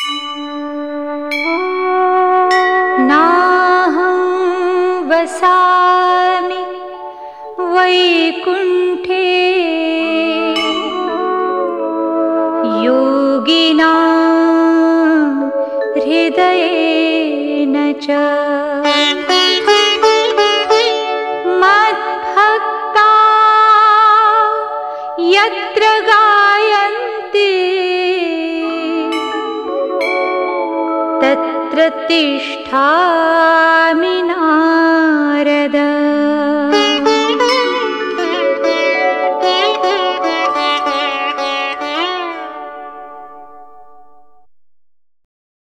नाहं वसामि वैकुण्ठे योगिनां हृदयेन च मद्भक्ता यत्र गायन्ति तत्र तिष्ठामि